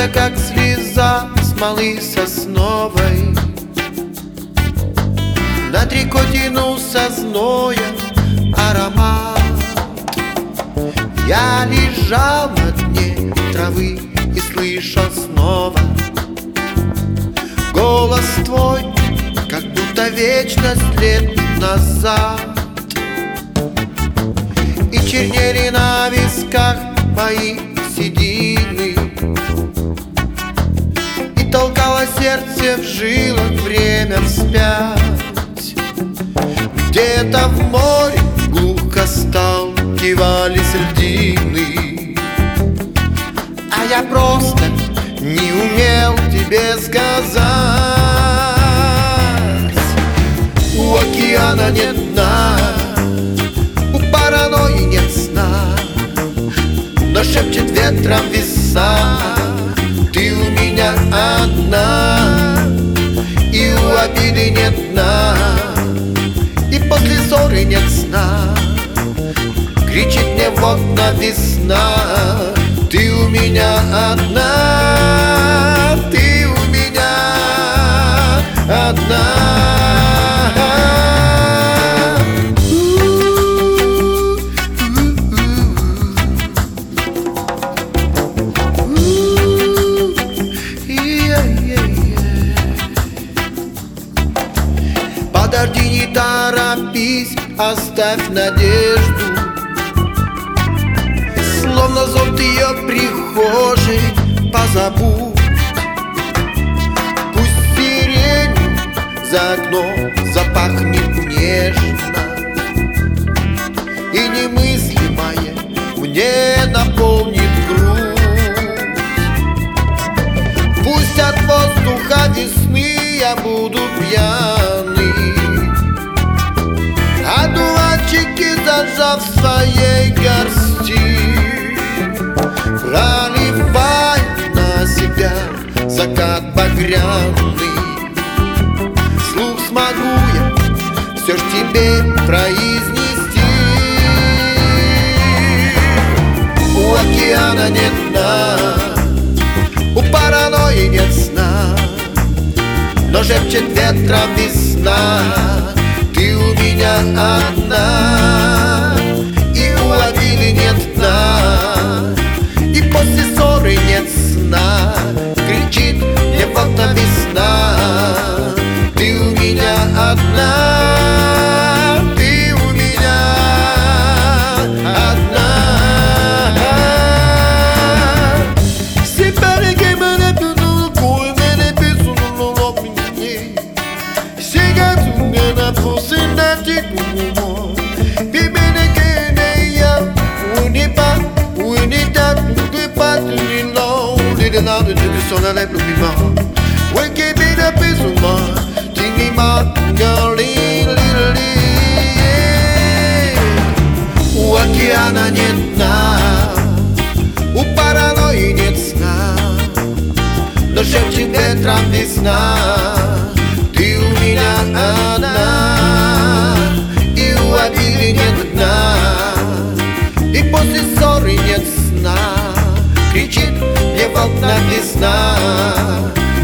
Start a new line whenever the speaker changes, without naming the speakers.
сердце, как слеза смолы сосновой. Над рекой тянулся зноем аромат. Я лежал на дне травы и слышал снова голос твой, как будто вечность лет назад. И чернели на висках мои седины, и толкало сердце в жилах время вспять. Где-то в море глухо сталкивались льдины, а я просто не умел тебе сказать. У океана нет дна, у паранойи нет сна, но шепчет ветром весна: ты у меня одна. И у обиды нет дна, и после ссоры нет сна, кричит мне в окна весна: ты у меня одна, ты у меня одна. Подожди, не торопись, оставь надежду. Словно зовут ее прихожей, позабудь. Пусть сиренью за окном запахнет нежно, и немыслимое мне наполнит грудь. Пусть от воздуха весны я буду пьяный, а дуванчики зажав в своей горсти, проливай на себя закат багряный. Вслух смогу я все ж тебе произнести: у океана нет дна, у паранойи нет сна, но шепчет ветром весна: ты у меня одна. И у обиды нет дна, и после ссоры нет сна, кричит мне в окна весна: ты у меня одна, ты у меня одна. Sur la lèvre l'oublement, ouais qui vit de plus ou moins, tingi mangali li. У океана нет дна, у паранойи нет сна, но шепчет ветром весна: ты у меня одна. И у обиды нет дна, и после ссоры нет сна, кричит мне в окна весна: